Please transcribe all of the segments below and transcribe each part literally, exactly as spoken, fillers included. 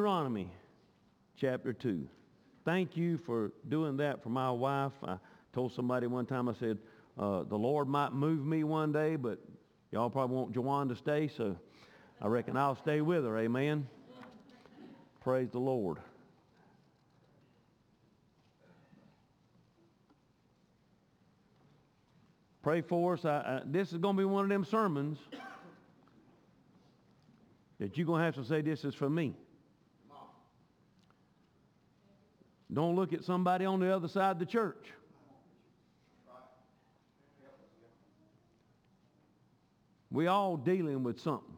Deuteronomy chapter two. Thank you for doing that for my wife. I told somebody one time, I said, uh, the Lord might move me one day, but y'all probably want Joanne to stay, so I reckon I'll stay with her. Amen. Praise the Lord. Pray for us. I, I, this is going to be one of them sermons that you're going to have to say, this is for me. Don't look at somebody on the other side of the church. We all dealing with something.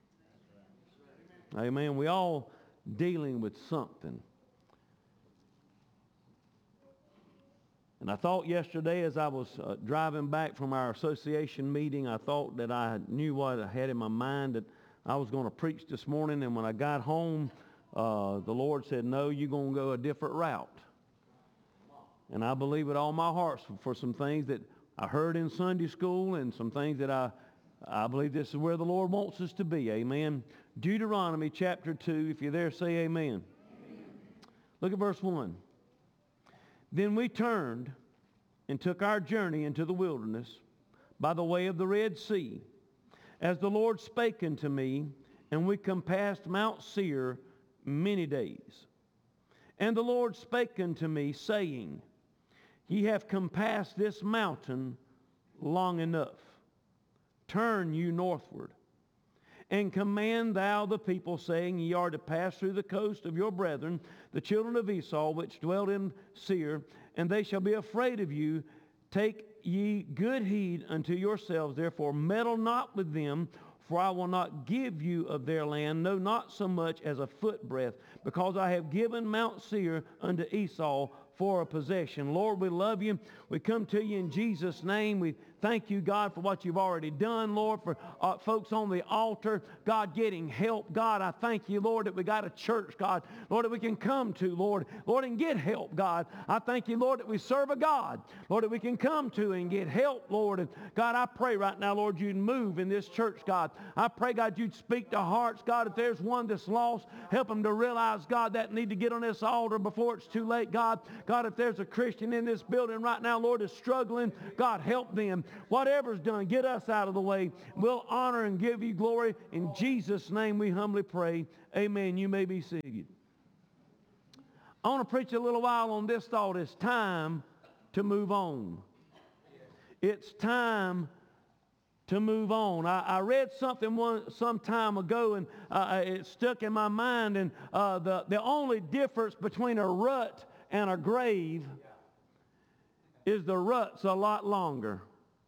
Amen. We all dealing with something. And I thought yesterday as I was uh, driving back from our association meeting, I thought that I knew what I had in my mind that I was going to preach this morning. And when I got home, uh, the Lord said, no, you're going to go a different route. And I believe with all my heart for, for some things that I heard in Sunday school and some things that I, I believe this is where the Lord wants us to be. Amen. Deuteronomy chapter two. If you're there, say amen. Amen. Look at verse one. Then we turned and took our journey into the wilderness by the way of the Red Sea, as the Lord spake unto me, and we compassed Mount Seir many days. And the Lord spake unto me, saying, Ye have compassed this mountain long enough. Turn you northward, and command thou the people, saying, Ye are to pass through the coast of your brethren, the children of Esau, which dwelt in Seir, and they shall be afraid of you. Take ye good heed unto yourselves, therefore meddle not with them, for I will not give you of their land, no, not so much as a footbreadth, because I have given Mount Seir unto Esau for a possession. Lord, we love you. We come to you in Jesus' name. We thank you, God, for what you've already done, Lord, for uh, folks on the altar, God, getting help. God, I thank you, Lord, that we got a church, God, Lord, that we can come to, Lord, Lord, and get help, God. I thank you, Lord, that we serve a God, Lord, that we can come to and get help, Lord. And God, I pray right now, Lord, you'd move in this church, God. I pray, God, you'd speak to hearts, God. If there's one that's lost, help them to realize, God, that need to get on this altar before it's too late, God. God, if there's a Christian in this building right now, Lord, is struggling, God, help them. Whatever's done, get us out of the way. We'll honor and give you glory. In Jesus' name we humbly pray. Amen. You may be seated. I want to preach a little while on this thought. It's time to move on. It's time to move on. I, I read something one, some time ago, and uh, it stuck in my mind. And uh, the, the only difference between a rut and a grave is the rut's a lot longer.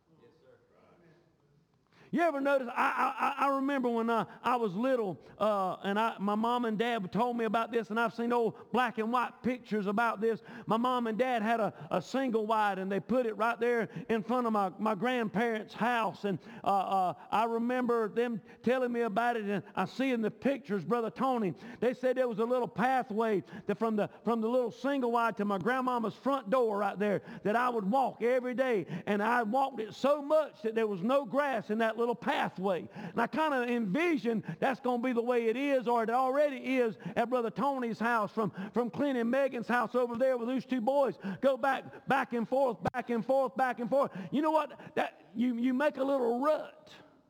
You ever notice, I, I, I remember when I, I was little, uh, and I, my mom and dad told me about this, and I've seen old black and white pictures about this. My mom and dad had a, a single wide, and they put it right there in front of my, my grandparents' house. And uh, uh, I remember them telling me about it, and I see in the pictures, Brother Tony, they said there was a little pathway that from the, from the little single wide to my grandmama's front door right there that I would walk every day. And I walked it so much that there was no grass in that little pathway. And I kind of envision that's going to be the way it is, or it already is at Brother Tony's house, from, from Clint and Megan's house over there, where those two boys go back, back and forth, back and forth, back and forth. You know what? That you, you make a little rut.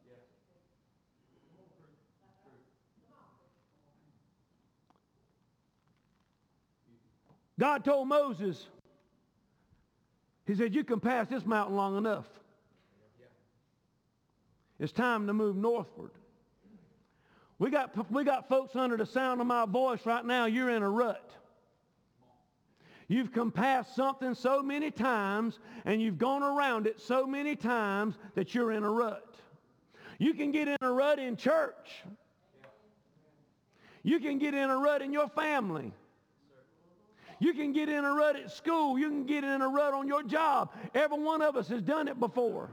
God told Moses, he said, you can pass this mountain long enough. It's time to move northward. We got, we got folks under the sound of my voice right now. You're in a rut. You've compassed something so many times, and you've gone around it so many times that you're in a rut. You can get in a rut in church. You can get in a rut in your family. You can get in a rut at school. You can get in a rut on your job. Every one of us has done it before.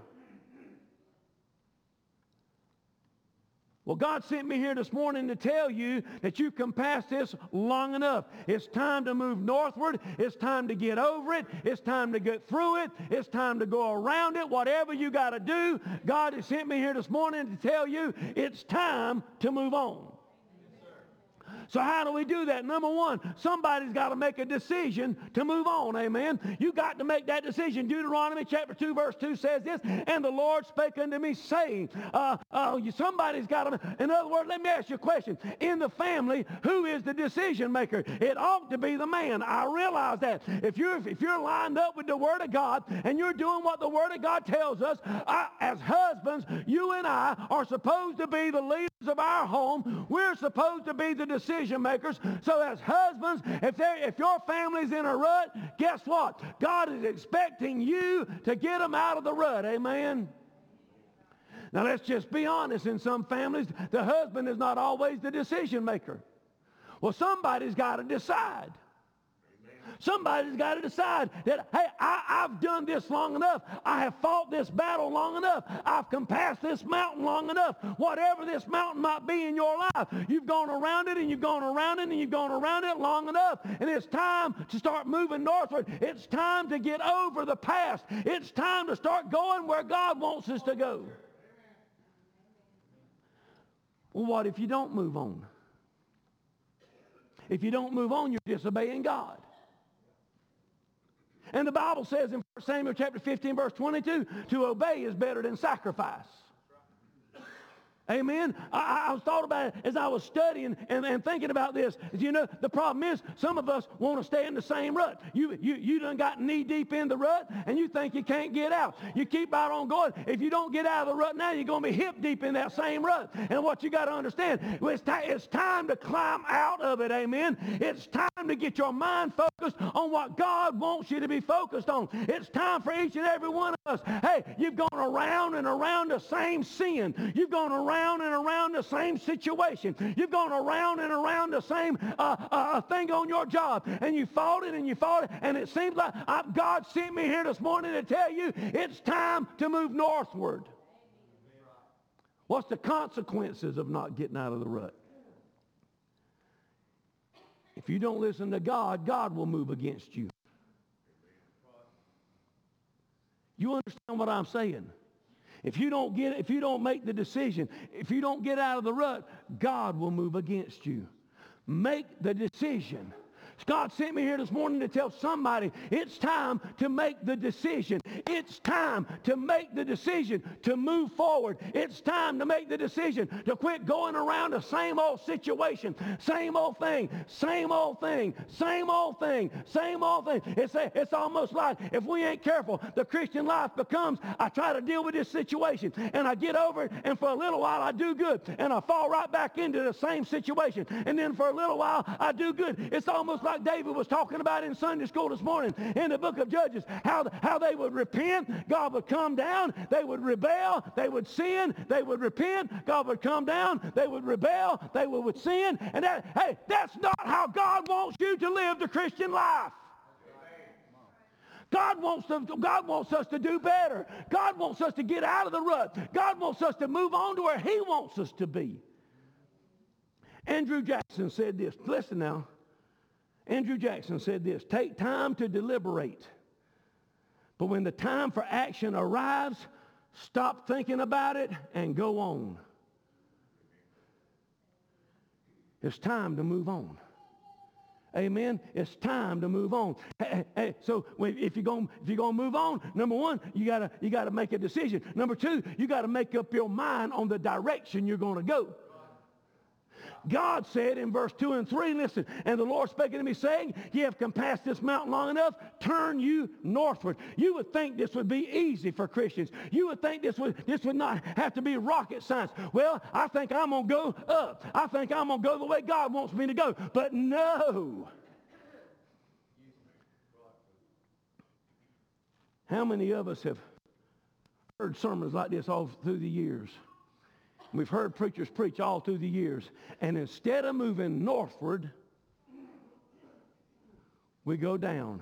Well, God sent me here this morning to tell you that you can pass this long enough. It's time to move northward. It's time to get over it. It's time to get through it. It's time to go around it. Whatever you got to do, God has sent me here this morning to tell you it's time to move on. So how do we do that? Number one, somebody's got to make a decision to move on, amen? You got to make that decision. Deuteronomy chapter two, verse two says this, and the Lord spake unto me, saying, uh, uh, somebody's got to, in other words, let me ask you a question. In the family, who is the decision maker? It ought to be the man. I realize that. If you're, if you're lined up with the Word of God and you're doing what the Word of God tells us, I, as husbands, you and I are supposed to be the leaders of our home. We're supposed to be the decision makers. So as husbands, if, if your family's in a rut, guess what? God is expecting you to get them out of the rut. Amen? Now let's just be honest. In some families, the husband is not always the decision maker. Well, somebody's got to decide. Somebody's got to decide that, hey, I, I've done this long enough. I have fought this battle long enough. I've compassed this mountain long enough. Whatever this mountain might be in your life, you've gone around it and you've gone around it and you've gone around it long enough. And it's time to start moving northward. It's time to get over the past. It's time to start going where God wants us to go. Well, what if you don't move on? If you don't move on, you're disobeying God. And the Bible says in First Samuel chapter fifteen, verse twenty-two, to obey is better than sacrifice. Amen. I, I was thought about it as I was studying and, and thinking about this. You know, the problem is some of us want to stay in the same rut. You, you, you done got knee deep in the rut and you think you can't get out. You keep right on going. If you don't get out of the rut now, you're going to be hip deep in that same rut. And what you got to understand, it's, t- it's time to climb out of it. Amen. It's time to get your mind focused on what God wants you to be focused on. It's time for each and every one of us. Hey, you've gone around and around the same sin. You've gone around and around the same situation. You've gone around and around the same uh, uh, thing on your job, and you fought it and you fought it, and it seems like uh, God sent me here this morning to tell you it's time to move northward. What's the consequences of not getting out of the rut? If you don't listen to God, God will move against you. You understand what I'm saying? If you don't get, if you don't make the decision, if you don't get out of the rut, God will move against you. Make the decision. God sent me here this morning to tell somebody it's time to make the decision. It's time to make the decision to move forward. It's time to make the decision to quit going around the same old situation, same old thing, same old thing, same old thing, same old thing. It's, a, it's almost like if we ain't careful, the Christian life becomes, I try to deal with this situation and I get over it, and for a little while I do good and I fall right back into the same situation, and then for a little while I do good. It's almost like David was talking about in Sunday school this morning in the book of Judges, how, how they would repent, God would come down, they would rebel, they would sin, they would repent, God would come down, they would rebel, they would, would sin, and that, hey, that's not how God wants you to live the Christian life. God wants, to, God wants us to do better. God wants us to get out of the rut. God wants us to move on to where He wants us to be. Andrew Jackson said this. Listen now. Andrew Jackson said this, take time to deliberate. But when the time for action arrives, stop thinking about it and go on. It's time to move on. Amen. It's time to move on. Hey, hey, so if you're going if you're going to move on, number one, you gotta you gotta make a decision. Number two, you got to make up your mind on the direction you're going to go. God said in verse two and three, listen, and the Lord spake unto me, saying, ye have compassed this mountain long enough, turn you northward. You would think this would be easy for Christians. You would think this would, this would not have to be rocket science. Well, I think I'm going to go up. I think I'm going to go the way God wants me to go. But no. How many of us have heard sermons like this all through the years? We've heard preachers preach all through the years. And instead of moving northward, we go down.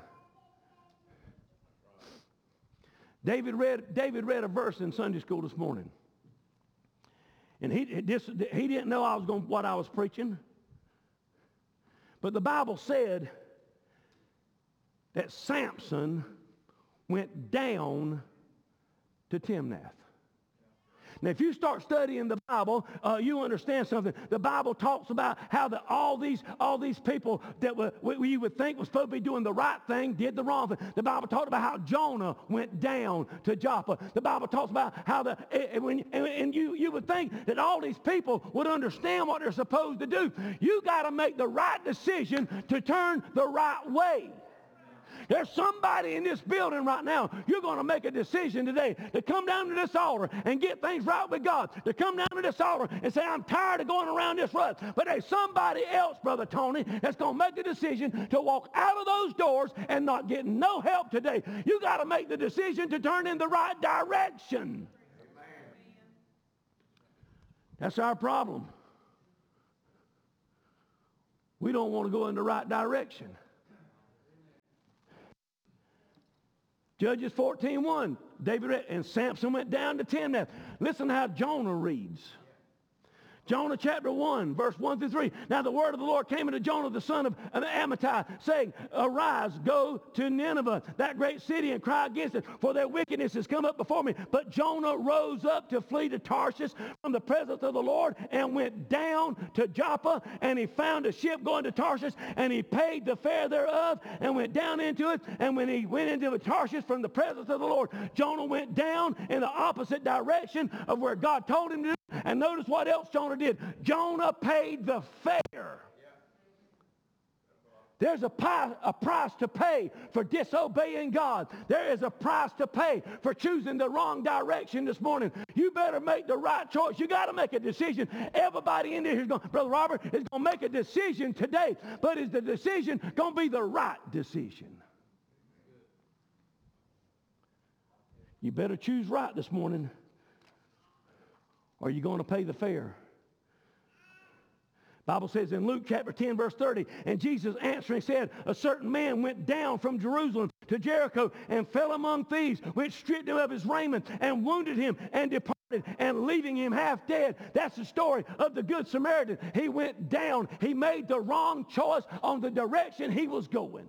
David read, David read a verse in Sunday school this morning. And he, this, he didn't know I was going, what I was preaching. But the Bible said that Samson went down to Timnath. Now, if you start studying the Bible, uh, you understand something. The Bible talks about how the, all these all these people that were, we, you would think was supposed to be doing the right thing did the wrong thing. The Bible talked about how Jonah went down to Joppa. The Bible talks about how the and, when, and, and you you would think that all these people would understand what they're supposed to do. You got to make the right decision to turn the right way. There's somebody in this building right now, you're going to make a decision today to come down to this altar and get things right with God, to come down to this altar and say, I'm tired of going around this rut. But there's somebody else, Brother Tony, that's going to make the decision to walk out of those doors and not get no help today. You got to make the decision to turn in the right direction. That's our problem. We don't want to go in the right direction. Judges fourteen one, David read, and Samson went down to Timnath. Listen to how Jonah reads. Jonah chapter one, verse one through three. Now the word of the Lord came unto Jonah, the son of Amittai, saying, Arise, go to Nineveh, that great city, and cry against it, for their wickedness has come up before me. But Jonah rose up to flee to Tarshish from the presence of the Lord, and went down to Joppa, and he found a ship going to Tarshish, and he paid the fare thereof, and went down into it. And when he went into Tarshish from the presence of the Lord, Jonah went down in the opposite direction of where God told him to do. And notice what else Jonah did. Jonah paid the fare. There's a price, a price to pay for disobeying God. There is a price to pay for choosing the wrong direction this morning. You better make the right choice. You got to make a decision. Everybody in there is going, Brother Robert, is going to make a decision today. But is the decision going to be the right decision? You better choose right this morning. Or are you going to pay the fare? Bible says in Luke chapter ten, verse thirty, and Jesus answering said, a certain man went down from Jerusalem to Jericho and fell among thieves, which stripped him of his raiment and wounded him and departed, and leaving him half dead. That's the story of the Good Samaritan. He went down. He made the wrong choice on the direction he was going.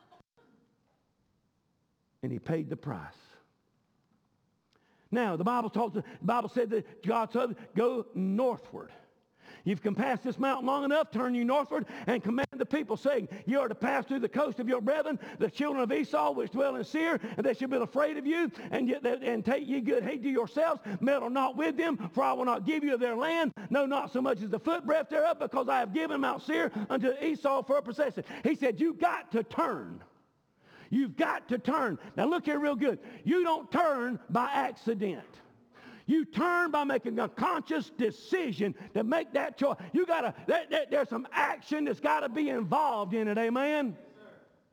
And he paid the price. Now, the Bible talks, the Bible said that God said, go northward. You've compassed this mountain long enough, turn you northward, and command the people, saying, you are to pass through the coast of your brethren, the children of Esau, which dwell in Seir, and they shall be afraid of you, and, yet, and take ye good heed to yourselves, meddle not with them, for I will not give you their land, no, not so much as the footbreadth thereof, because I have given Mount Seir unto Esau for a possession. He said, you got to turn. You've got to turn. Now look here real good. You don't turn by accident. You turn by making a conscious decision to make that choice. You gotta, there, there, there's some action that's got to be involved in it, amen? Yes,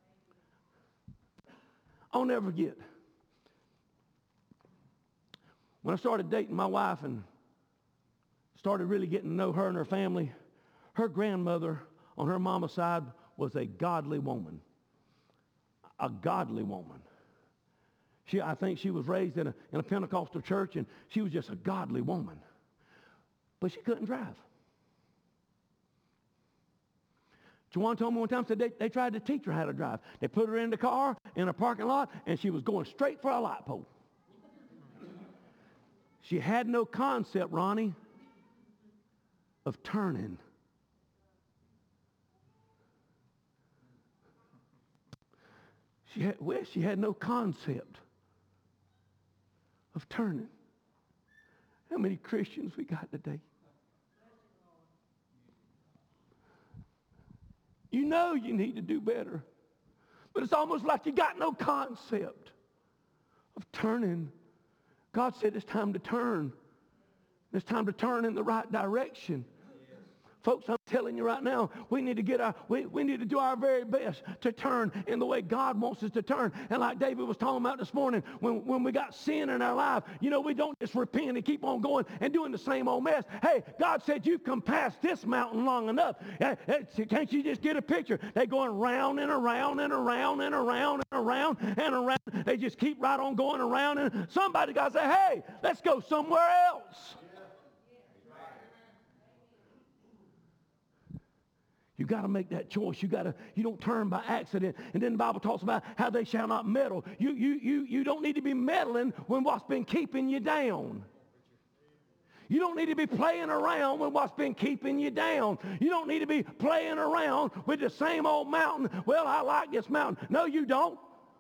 I'll never forget. When I started dating my wife and started really getting to know her and her family, her grandmother on her mama's side was a godly woman. A godly woman. She, I think she was raised in a, in a Pentecostal church, and she was just a godly woman. But she couldn't drive. Juwan told me one time, said they, they tried to teach her how to drive. They put her in the car in a parking lot, and she was going straight for a light pole. She had no concept, Ronnie, of turning. She had, well, she had no concept of turning. How many Christians we got today? You know you need to do better, but it's almost like you got no concept of turning. God said it's time to turn. It's time to turn in the right direction. Folks, I'm telling you right now, we need to get our, we, we need to do our very best to turn in the way God wants us to turn. And like David was talking about this morning, when, when we got sin in our life, you know, we don't just repent and keep on going and doing the same old mess. Hey, God said you've come past this mountain long enough. Can't you just get a picture? They're going round and around and around and around and around and around. They just keep right on going around. And somebody got to say, hey, let's go somewhere else. You got to make that choice. You got to. You don't turn by accident. And then the Bible talks about how they shall not meddle. You you you you don't need to be meddling when what's been keeping you down. You don't need to be playing around with what's been keeping you down. You don't need to be playing around with the same old mountain. Well, I like this mountain. No, you don't.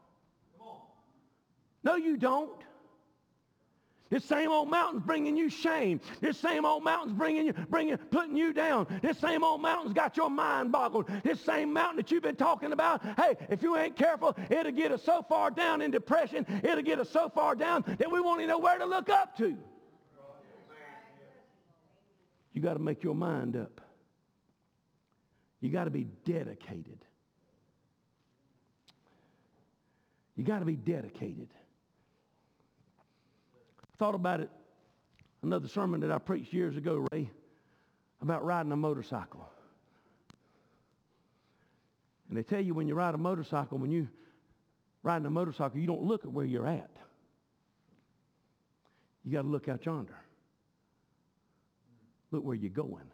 No, you don't. This same old mountain's bringing you shame. This same old mountain's bringing you, bringing, putting you down. This same old mountain's got your mind boggled. This same mountain that you've been talking about, hey, if you ain't careful, it'll get us so far down in depression, it'll get us so far down that we won't even know where to look up to. You got to make your mind up. You got to be dedicated. You got to be dedicated. Thought about it, another sermon that I preached years ago, Ray, about riding a motorcycle. And they tell you when you ride a motorcycle, when you riding a motorcycle, you don't look at where you're at. You got to look out yonder. Look where you're going.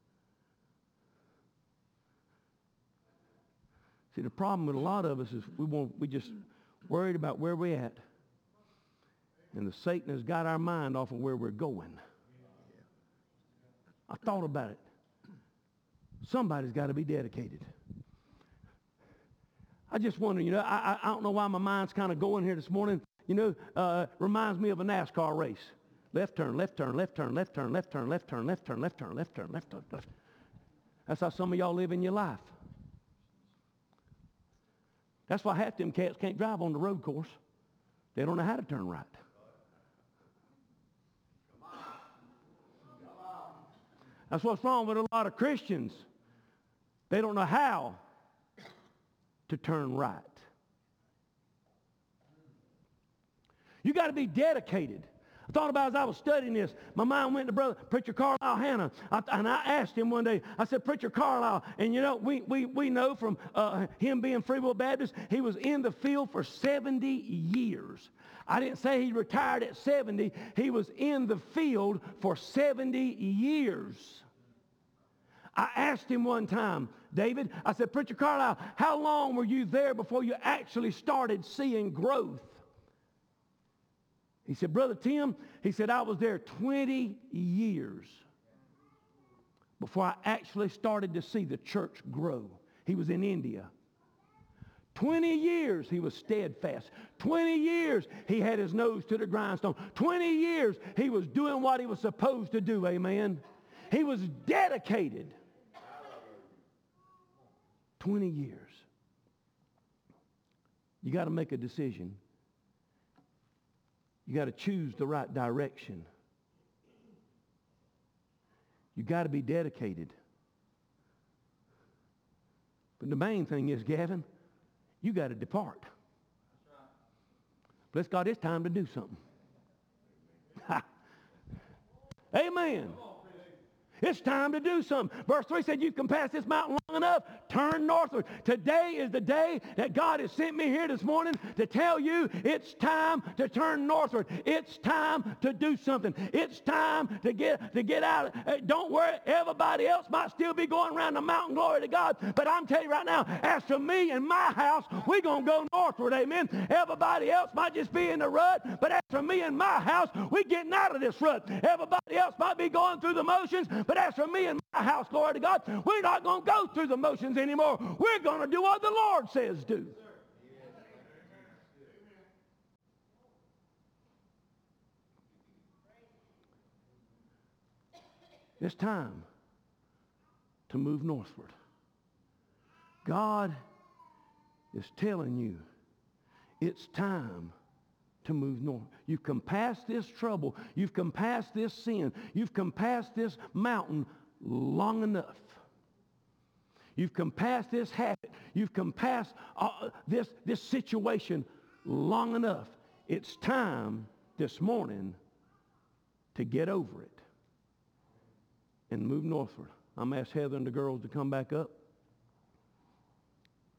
See, the problem with a lot of us is we want we just worried about where we're at. And the Satan has got our mind off of where we're going. I thought about it. Somebody's got to be dedicated. I just wonder, you know, I, I don't know why my mind's kind of going here this morning. You know, uh, reminds me of a NASCAR race. Left turn, left turn, left turn, left turn, left turn, left turn, left turn, left turn, left turn, left turn, left turn. That's how some of y'all live in your life. That's why half them cats can't drive on the road course. They don't know how to turn right. That's what's wrong with a lot of Christians. They don't know how to turn right. You got to be dedicated. I thought about as I was studying this, my mind went to Brother Preacher Carlisle Hanna. I, and I asked him one day, I said, Preacher Carlisle, and you know, we, we, we know from uh, him being Free Will Baptist, he was in the field for seventy years. I didn't say he retired at seventy. He was in the field for seventy years. I asked him one time, David, I said, Preacher Carlisle, how long were you there before you actually started seeing growth? He said, Brother Tim, he said, I was there twenty years before I actually started to see the church grow. He was in India. twenty years he was steadfast. twenty years he had his nose to the grindstone. twenty years he was doing what he was supposed to do, amen. He was dedicated. twenty years. You got to make a decision. You got to choose the right direction. You got to be dedicated. But the main thing is, Gavin, you got to depart. Bless God, it's time to do something. Amen. It's time to do something. Verse three said, you can pass this mountain long enough, turn northward. Today is the day that God has sent me here this morning to tell you it's time to turn northward. It's time to do something. It's time to get to get out. Don't worry, everybody else might still be going around the mountain, glory to God. But I'm telling you right now, as for me and my house, we're going to go northward, amen. Everybody else might just be in the rut, but as for me and my house, we're getting out of this rut. Everybody else might be going through the motions, but as for me and my house, glory to God, we're not going to go through the motions anymore. We're going to do what the Lord says do. It's time to move northward. God is telling you it's time to move north. You've come past this trouble. You've come past this sin. You've come past this mountain long enough. You've come past this habit. You've come past uh, this, this situation long enough. It's time this morning to get over it and move northward. I'm going to ask Heather and the girls to come back up.